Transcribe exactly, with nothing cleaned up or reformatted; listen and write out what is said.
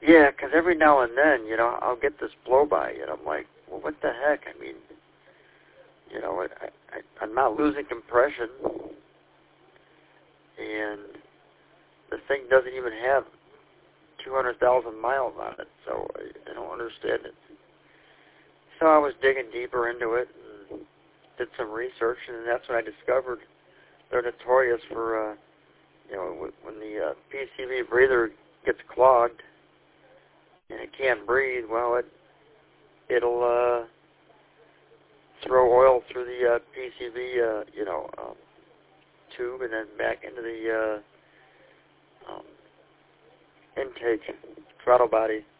Yeah, because every now and then, you know, I'll get this blow-by, and I'm like, well, what the heck? I mean, you know, I, I, I'm not losing compression, and the thing doesn't even have two hundred thousand miles on it, so I, I don't understand it. So I was digging deeper into it and did some research, and that's when I discovered they're notorious for, uh, you know, when the uh, P C V breather gets clogged and it can't breathe, well, it, it'll uh, throw oil through the uh, P C V, uh, you know, um, tube and then back into the uh, um, intake throttle body.